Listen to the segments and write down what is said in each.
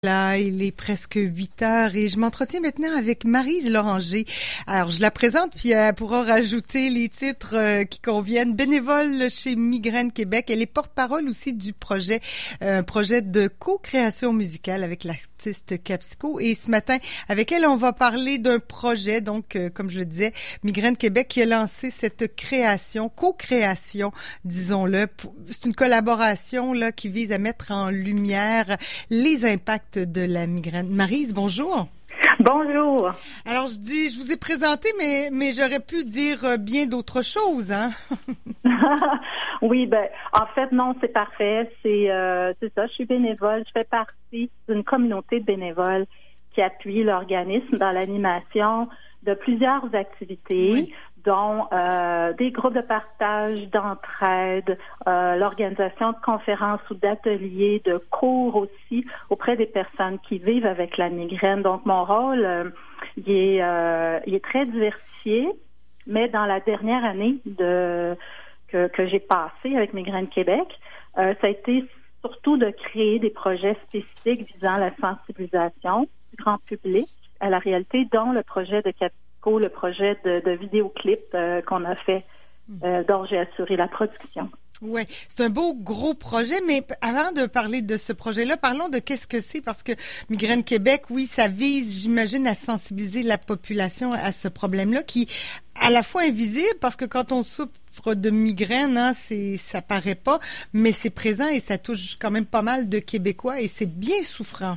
Là, il est presque 8 heures et je m'entretiens maintenant avec Maryse Loranger. Alors, je la présente puis elle pourra rajouter les titres qui conviennent. Bénévole chez Migraine Québec. Elle est porte-parole aussi du projet, un projet de co-création musicale avec l'artiste Capsico. Et ce matin, avec elle, on va parler d'un projet, donc, comme je le disais, Migraine Québec qui a lancé cette création, co-création, disons-le. C'est une collaboration là qui vise à mettre en lumière les impacts de la migraine. Maryse, bonjour. Bonjour. Alors, je vous ai présenté, mais j'aurais pu dire bien d'autres choses, hein? Oui, en fait, non, c'est parfait. C'est ça, je suis bénévole. Je fais partie d'une communauté de bénévoles qui appuie l'organisme dans l'animation de plusieurs activités, oui, dont des groupes de partage, d'entraide, l'organisation de conférences ou d'ateliers, de cours aussi auprès des personnes qui vivent avec la migraine. Donc, mon rôle, il est très diversifié, mais dans la dernière année que j'ai passée avec Migraine Québec, ça a été surtout de créer des projets spécifiques visant la sensibilisation du grand public à la réalité, dont le projet de Capsico, le projet de vidéoclip qu'on a fait, dont j'ai assuré la production. Oui, c'est un beau gros projet, mais avant de parler de ce projet-là, parlons de qu'est-ce que c'est, parce que Migraine Québec, oui, ça vise, j'imagine, à sensibiliser la population à ce problème-là qui est à la fois invisible, parce que quand on souffre de migraine, hein, ça paraît pas, mais c'est présent et ça touche quand même pas mal de Québécois et c'est bien souffrant.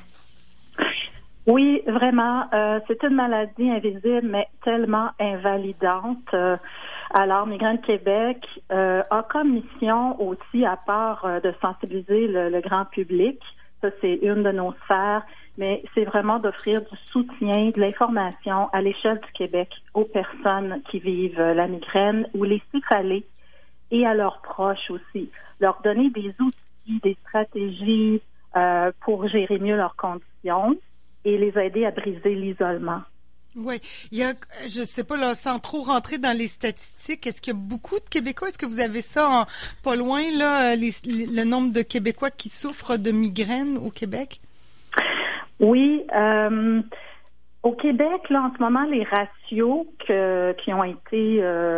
Oui, vraiment. C'est une maladie invisible, mais tellement invalidante. Alors, Migraine Québec a comme mission aussi, à part de sensibiliser le grand public, ça c'est une de nos sphères, mais c'est vraiment d'offrir du soutien, de l'information à l'échelle du Québec aux personnes qui vivent la migraine ou les céphalées et à leurs proches aussi. Leur donner des outils, des stratégies pour gérer mieux leurs conditions et les aider à briser l'isolement. Oui, je sais pas, là, sans trop rentrer dans les statistiques, est-ce qu'il y a beaucoup de Québécois? Est-ce que vous avez ça pas loin, là, le nombre de Québécois qui souffrent de migraine au Québec? Oui, au Québec, là, en ce moment, les ratios qui ont été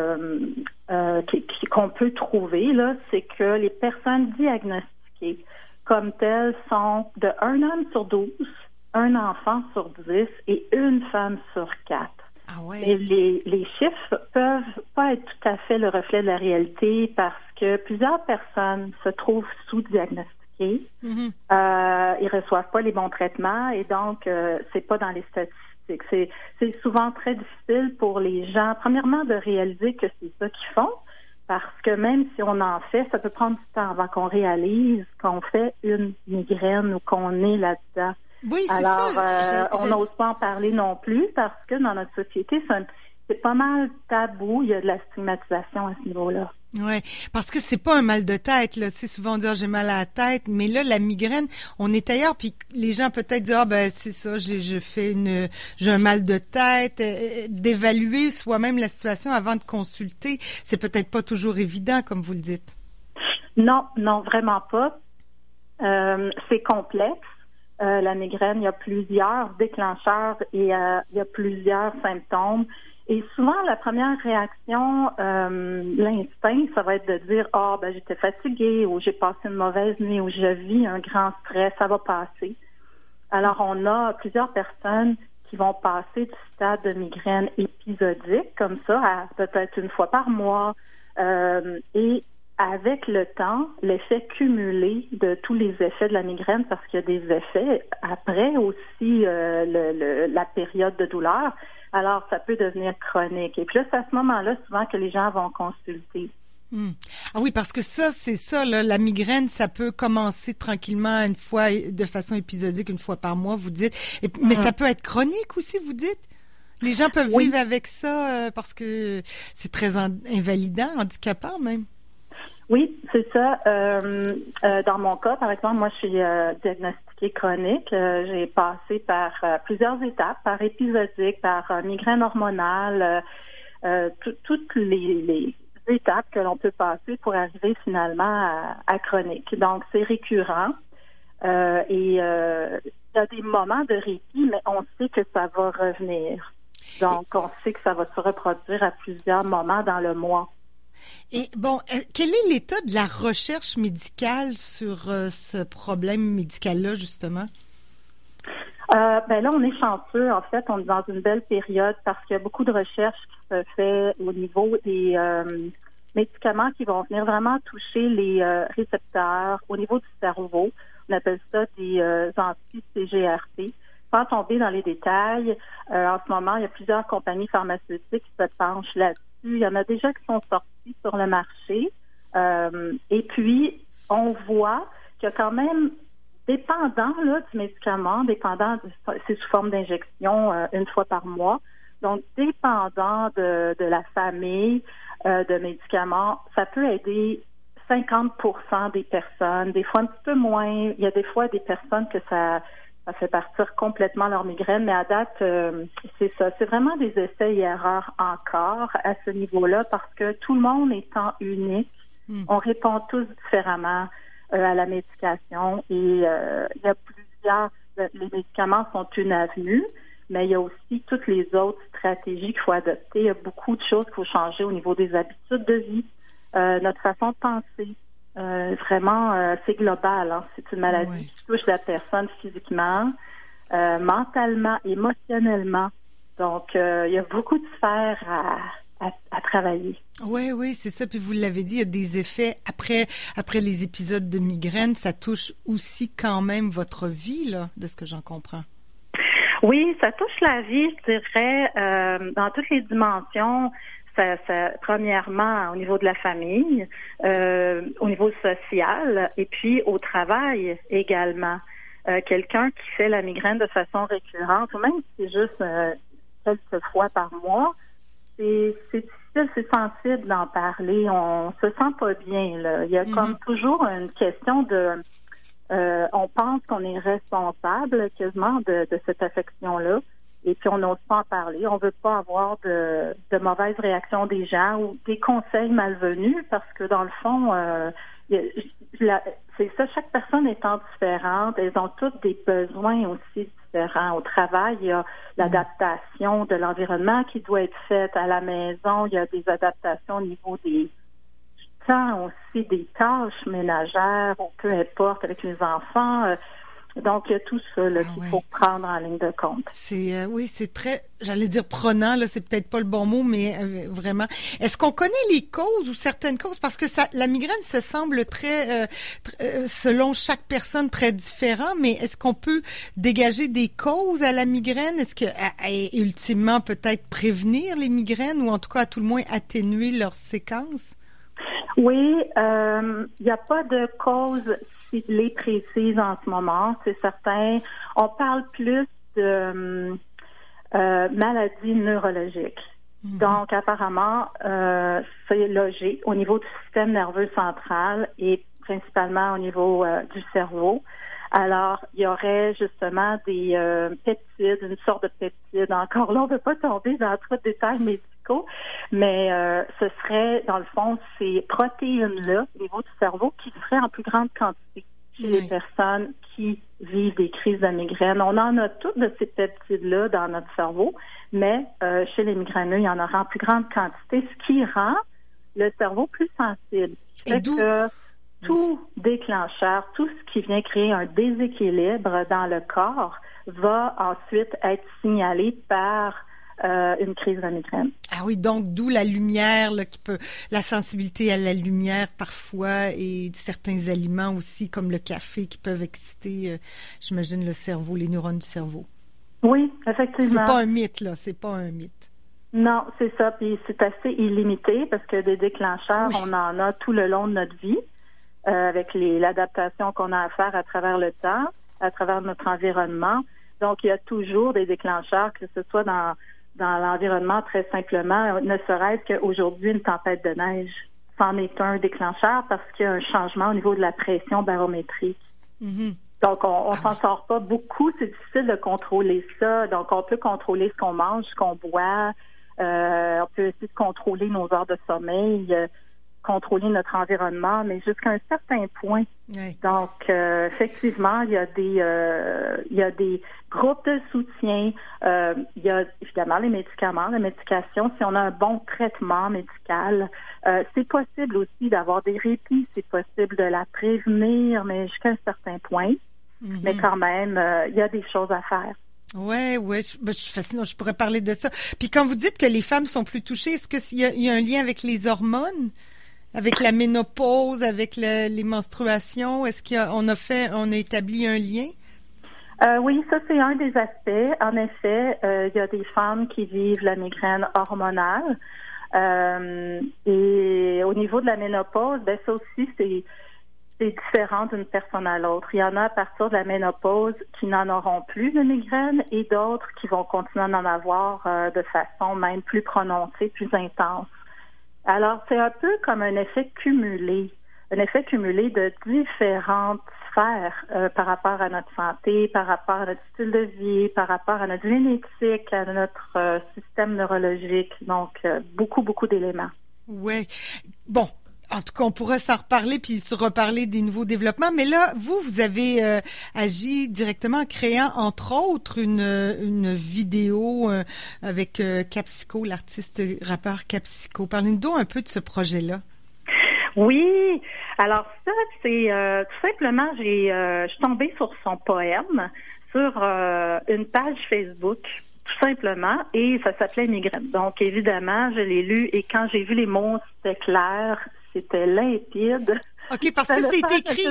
qu'on peut trouver, là, c'est que les personnes diagnostiquées comme telles sont de 1 homme sur 12, un enfant sur 10 et une femme sur 4. Ah ouais. Et les chiffres peuvent pas être tout à fait le reflet de la réalité parce que plusieurs personnes se trouvent sous-diagnostiquées. Mm-hmm. Ils reçoivent pas les bons traitements et donc c'est pas dans les statistiques. C'est souvent très difficile pour les gens, premièrement, de réaliser que c'est ça qu'ils font. Parce que même si on en fait, ça peut prendre du temps avant qu'on réalise qu'on fait une migraine ou qu'on est là-dedans. Oui, c'est alors, ça. On n'ose pas en parler non plus parce que dans notre société, c'est pas mal tabou. Il y a de la stigmatisation à ce niveau-là. Oui, parce que c'est pas un mal de tête, là. Tu sais, souvent on dit j'ai mal à la tête, mais là, la migraine, on est ailleurs, puis les gens peut-être disent c'est ça, j'ai un mal de tête. D'évaluer soi-même la situation avant de consulter, c'est peut-être pas toujours évident, comme vous le dites. Non, vraiment pas. C'est complexe. La migraine, il y a plusieurs déclencheurs et il y a plusieurs symptômes. Et souvent, la première réaction, l'instinct, ça va être de dire j'étais fatiguée ou j'ai passé une mauvaise nuit ou je vis un grand stress, ça va passer. Alors, on a plusieurs personnes qui vont passer du stade de migraine épisodique, comme ça, à peut-être une fois par mois, et avec le temps, l'effet cumulé de tous les effets de la migraine, parce qu'il y a des effets après aussi la période de douleur, alors ça peut devenir chronique. Et puis là, c'est à ce moment-là souvent que les gens vont consulter. Ah oui, parce que c'est ça, là, la migraine, ça peut commencer tranquillement une fois, de façon épisodique, une fois par mois, vous dites. Mais ça peut être chronique aussi, vous dites? Les gens peuvent vivre avec ça parce que c'est très invalidant, handicapant même. Oui, c'est ça. Dans mon cas, par exemple, moi, je suis diagnostiquée chronique. J'ai passé par plusieurs étapes, par épisodique, par migraine hormonale, toutes les étapes que l'on peut passer pour arriver finalement à chronique. Donc, c'est récurrent. Et y a des moments de répit, mais on sait que ça va revenir. Donc, on sait que ça va se reproduire à plusieurs moments dans le mois. Et bon, quel est l'état de la recherche médicale sur ce problème médical-là, justement? Ben là, on est chanceux. En fait, on est dans une belle période parce qu'il y a beaucoup de recherches qui se fait au niveau des médicaments qui vont venir vraiment toucher les récepteurs au niveau du cerveau. On appelle ça des anti-CGRP. Sans tomber dans les détails, en ce moment, il y a plusieurs compagnies pharmaceutiques qui se penchent là-dessus. Il y en a déjà qui sont sortis sur le marché. Et puis, on voit qu'il y a quand même, dépendant là, du médicament, c'est sous forme d'injection une fois par mois. Donc, dépendant de la famille de médicaments, ça peut aider 50% des personnes, des fois un petit peu moins. Il y a des fois des personnes que ça fait partir complètement leur migraine, mais à date, c'est ça. C'est vraiment des essais et erreurs encore à ce niveau-là parce que tout le monde étant unique, on répond tous différemment à la médication et il y a plusieurs, les médicaments sont une avenue, mais il y a aussi toutes les autres stratégies qu'il faut adopter. Il y a beaucoup de choses qu'il faut changer au niveau des habitudes de vie, notre façon de penser. Vraiment, c'est global. Hein. C'est une maladie qui touche la personne physiquement, mentalement, émotionnellement. Donc, il y a beaucoup de sphères à travailler. Oui, c'est ça. Puis vous l'avez dit, il y a des effets après les épisodes de migraine. Ça touche aussi quand même votre vie, là, de ce que j'en comprends. Oui, ça touche la vie, je dirais, dans toutes les dimensions. Ça, premièrement, au niveau de la famille, au niveau social, et puis au travail également. Quelqu'un qui fait la migraine de façon récurrente, ou même si c'est juste quelques fois par mois, c'est difficile, c'est sensible d'en parler. On se sent pas bien, là. Il y a comme toujours une question de... on pense qu'on est responsable quasiment de cette affection-là. Et puis, on n'ose pas en parler. On veut pas avoir de mauvaises réactions des gens ou des conseils malvenus parce que, dans le fond, c'est ça, chaque personne étant différente, elles ont toutes des besoins aussi différents. Au travail, il y a l'adaptation de l'environnement qui doit être faite à la maison. Il y a des adaptations au niveau du temps aussi, des tâches ménagères ou peu importe, avec les enfants. Donc, il y a tout ça là, qu'il faut prendre en ligne de compte. C'est très, j'allais dire prenant, là, c'est peut-être pas le bon mot, mais vraiment. Est-ce qu'on connaît les causes ou certaines causes? Parce que la migraine, ça semble très, selon chaque personne, très différent, mais est-ce qu'on peut dégager des causes à la migraine? Est-ce que, ultimement, peut-être prévenir les migraines ou en tout cas, à tout le moins, atténuer leurs séquences? Oui, il n'y a pas de cause ciblée précise en ce moment, c'est certain. On parle plus de maladies neurologiques. Donc, apparemment, c'est logé au niveau du système nerveux central et principalement au niveau du cerveau. Alors, il y aurait justement des peptides, une sorte de peptide. Encore là, on ne veut pas tomber dans trop de détails médicaux, mais ce serait, dans le fond, ces protéines-là, au niveau du cerveau, qui seraient en plus grande quantité chez les personnes qui vivent des crises de migraine. On en a toutes de ces peptides-là dans notre cerveau, mais chez les migraineux, il y en aura en plus grande quantité, ce qui rend le cerveau plus sensible. Tout déclencheur, tout ce qui vient créer un déséquilibre dans le corps va ensuite être signalé par une crise de migraine. Ah oui, donc d'où la lumière, là, la sensibilité à la lumière parfois et certains aliments aussi comme le café qui peuvent exciter, j'imagine, le cerveau, les neurones du cerveau. Oui, effectivement. C'est pas un mythe, là, c'est pas un mythe. Non, c'est ça, puis c'est assez illimité parce que des déclencheurs, on en a tout le long de notre vie. Avec l'adaptation qu'on a à faire à travers le temps, à travers notre environnement. Donc, il y a toujours des déclencheurs, que ce soit dans l'environnement très simplement, ne serait-ce qu'aujourd'hui, une tempête de neige. C'en est un déclencheur parce qu'il y a un changement au niveau de la pression barométrique. Donc, on s'en sort pas beaucoup. C'est difficile de contrôler ça. Donc, on peut contrôler ce qu'on mange, ce qu'on boit. On peut aussi contrôler nos heures de sommeil. contrôler notre environnement, mais jusqu'à un certain point. Oui. Donc, effectivement, il y a des groupes de soutien. Il y a évidemment les médicaments, la médication. Si on a un bon traitement médical, c'est possible aussi d'avoir des répits. C'est possible de la prévenir, mais jusqu'à un certain point. Mm-hmm. Mais quand même, il y a des choses à faire. Ouais, sinon je pourrais parler de ça. Puis quand vous dites que les femmes sont plus touchées, est-ce qu'il y a un lien avec les hormones, avec la ménopause, avec les menstruations? Est-ce qu'on a établi un lien? Oui, ça c'est un des aspects. En effet, il y a des femmes qui vivent la migraine hormonale. Et au niveau de la ménopause, ben ça aussi c'est différent d'une personne à l'autre. Il y en a à partir de la ménopause qui n'en auront plus de migraine et d'autres qui vont continuer à en avoir de façon même plus prononcée, plus intense. Alors, c'est un peu comme un effet cumulé de différentes sphères par rapport à notre santé, par rapport à notre style de vie, par rapport à notre génétique, à notre système neurologique. Donc, beaucoup, beaucoup d'éléments. Oui. Bon. En tout cas, on pourrait s'en reparler puis se reparler des nouveaux développements. Mais là, vous avez agi directement en créant, entre autres, une vidéo avec Capsico, l'artiste rappeur Capsico. Parlez-nous un peu de ce projet-là. Oui. Alors ça, c'est tout simplement, je suis tombée sur son poème sur une page Facebook. Tout simplement, et ça s'appelait Migraine. Donc, évidemment, je l'ai lu et quand j'ai vu les mots, c'était clair, c'était limpide. OK, parce que c'est écrit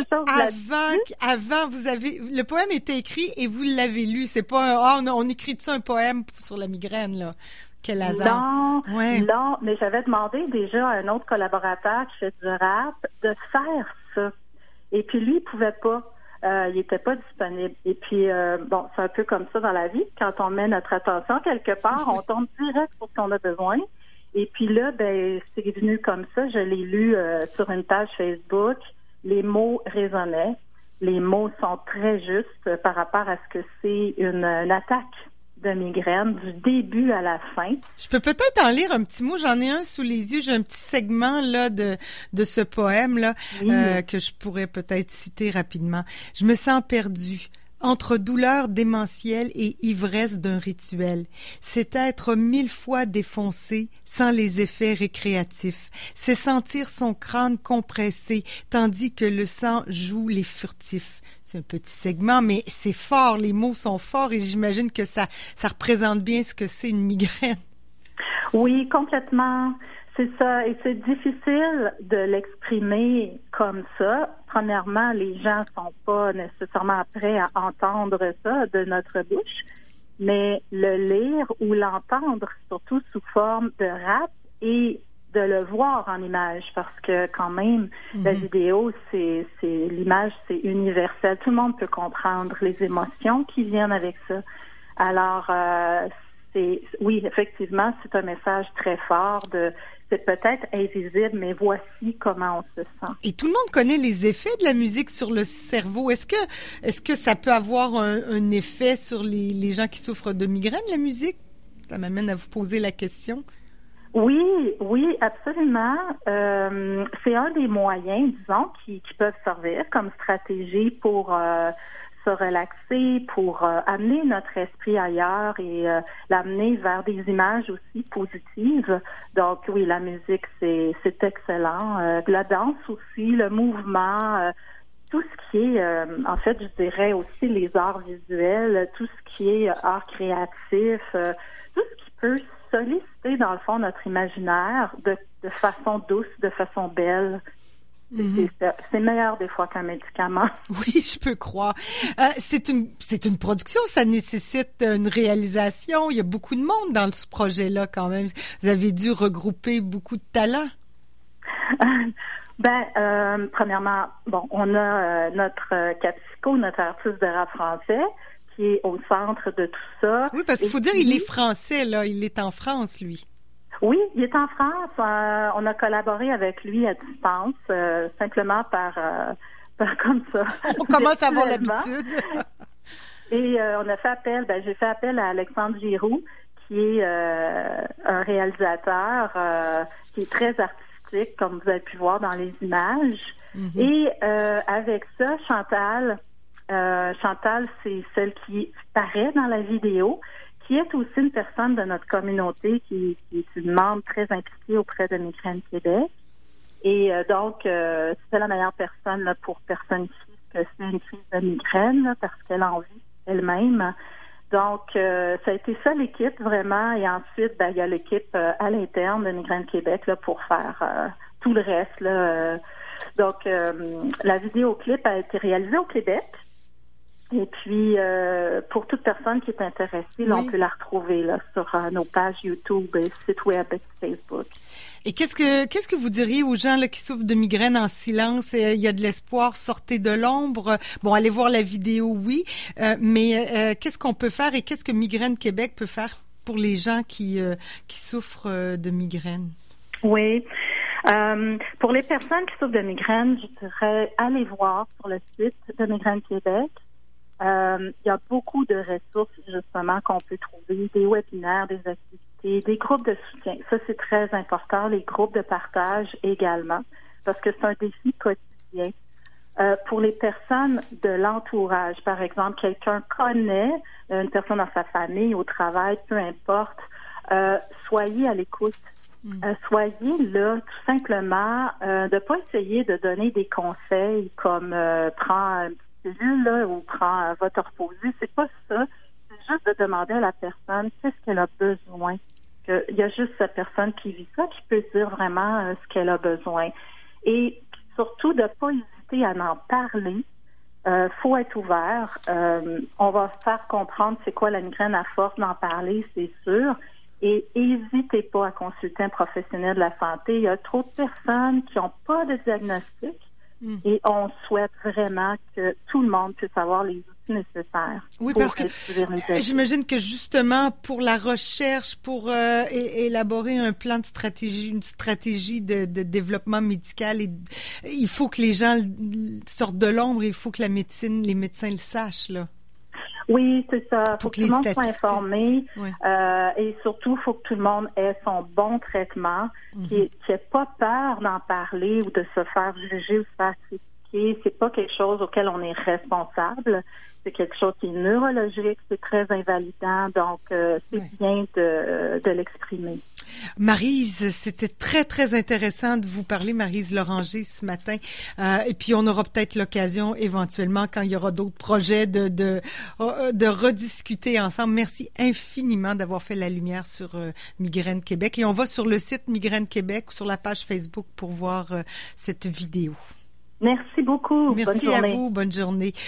avant, le poème était écrit et vous l'avez lu. C'est pas on écrit ça un poème sur la migraine, là. Quel hasard. Non, mais j'avais demandé déjà à un autre collaborateur qui fait du rap de faire ça. Et puis lui, il pouvait pas. Il était pas disponible. Et puis, c'est un peu comme ça dans la vie. Quand on met notre attention quelque part, on tombe direct sur ce qu'on a besoin. Et puis là, c'est venu comme ça. Je l'ai lu sur une page Facebook. Les mots résonnaient. Les mots sont très justes par rapport à ce que c'est une attaque de migraine du début à la fin. Je peux peut-être en lire un petit mot. J'en ai un sous les yeux. J'ai un petit segment là de ce poème là que je pourrais peut-être citer rapidement. Je me sens perdue entre douleur démentielle et ivresse d'un rituel. C'est être 1000 fois défoncé sans les effets récréatifs. C'est sentir son crâne compressé tandis que le sang joue les furtifs. C'est un petit segment, mais c'est fort, les mots sont forts et j'imagine que ça représente bien ce que c'est une migraine. Oui, complètement. C'est ça, et c'est difficile de l'exprimer comme ça. Premièrement, les gens sont pas nécessairement prêts à entendre ça de notre bouche, mais le lire ou l'entendre, surtout sous forme de rap et de le voir en image, parce que quand même, la vidéo, c'est l'image, c'est universel. Tout le monde peut comprendre les émotions qui viennent avec ça. Alors, oui, effectivement, c'est un message très fort c'est peut-être invisible, mais voici comment on se sent. Et tout le monde connaît les effets de la musique sur le cerveau. Est-ce que ça peut avoir un effet sur les gens qui souffrent de migraine, la musique? Ça m'amène à vous poser la question. Oui, absolument. C'est un des moyens, disons, qui peuvent servir comme stratégie pour se relaxer, pour amener notre esprit ailleurs et l'amener vers des images aussi positives. Donc oui, la musique, c'est excellent. La danse aussi, le mouvement, tout ce qui est, en fait, je dirais aussi les arts visuels, tout ce qui est art créatif, tout ce qui peut solliciter, dans le fond, notre imaginaire de façon douce, de façon belle. C'est meilleur des fois qu'un médicament. Oui, je peux croire. C'est une production, ça nécessite une réalisation. Il y a beaucoup de monde dans ce projet-là quand même. Vous avez dû regrouper beaucoup de talents. Premièrement, on a notre Capsico, notre artiste de rap français, qui est au centre de tout ça. Oui, parce qu'il faut dire, il est français, là. Il est en France, lui. Oui, il est en France. On a collaboré avec lui à distance, simplement par comme ça. On commence à avoir l'habitude. Et on a fait appel, j'ai fait appel à Alexandre Giroux, qui est un réalisateur qui est très artistique artistique, comme vous avez pu voir dans les images. Mm-hmm. Et avec ça, Chantal, c'est celle qui paraît dans la vidéo, qui est aussi une personne de notre communauté qui est une membre très impliquée auprès de Migraine Québec. Et donc, c'est la meilleure personne là, pour personnifier que c'est une crise de migraine, là, parce qu'elle en vit elle-même. Donc, ça a été ça l'équipe vraiment. Et ensuite, il y a l'équipe à l'interne de Migraine Québec là, pour faire tout le reste. Là. Donc, la vidéoclip a été réalisée au Québec. Et puis, pour toute personne qui est intéressée, là, on peut la retrouver là, sur nos pages YouTube, site web et Facebook. Et qu'est-ce que vous diriez aux gens là, qui souffrent de migraine en silence? Il y a de l'espoir, sortez de l'ombre. Bon, allez voir la vidéo, oui. Mais qu'est-ce qu'on peut faire et qu'est-ce que Migraine Québec peut faire pour les gens qui souffrent de migraine? Oui. Pour les personnes qui souffrent de migraine, je dirais allez voir sur le site de Migraine Québec. Il y a beaucoup de ressources, justement, qu'on peut trouver, des webinaires, des activités, des groupes de soutien. Ça, c'est très important, les groupes de partage également, parce que c'est un défi quotidien. Pour les personnes de l'entourage, par exemple, quelqu'un connaît une personne dans sa famille, au travail, peu importe, soyez à l'écoute. Soyez là, tout simplement, de pas essayer de donner des conseils comme prends là, ou prends votre reposer, c'est pas ça. C'est juste de demander à la personne qu'est-ce qu'elle a besoin. Il y a juste cette personne qui vit ça qui peut dire vraiment ce qu'elle a besoin. Et surtout de pas hésiter à en parler. Faut être ouvert. On va faire comprendre c'est quoi la migraine à force d'en parler, c'est sûr. Et n'hésitez pas à consulter un professionnel de la santé. Il y a trop de personnes qui n'ont pas de diagnostic. Et on souhaite vraiment que tout le monde puisse avoir les outils nécessaires. Oui, parce que j'imagine que justement pour la recherche, pour élaborer un plan de stratégie, une stratégie de développement médical, il faut que les gens sortent de l'ombre, il faut que les médecins le sachent, là. Oui, c'est ça. Faut que tout le monde soit informé. Oui. Et surtout, il faut que tout le monde ait son bon traitement, qui ait pas peur d'en parler ou de se faire juger ou se faire critiquer. C'est pas quelque chose auquel on est responsable. C'est quelque chose qui est neurologique, c'est très invalidant. Donc, c'est bien de l'exprimer. Maryse, c'était très, très intéressant de vous parler, Maryse Loranger, ce matin. Et puis, on aura peut-être l'occasion, éventuellement, quand il y aura d'autres projets, de rediscuter ensemble. Merci infiniment d'avoir fait la lumière sur Migraine Québec. Et on va sur le site Migraine Québec ou sur la page Facebook pour voir cette vidéo. Merci beaucoup. Merci bonne journée. À vous. Bonne journée.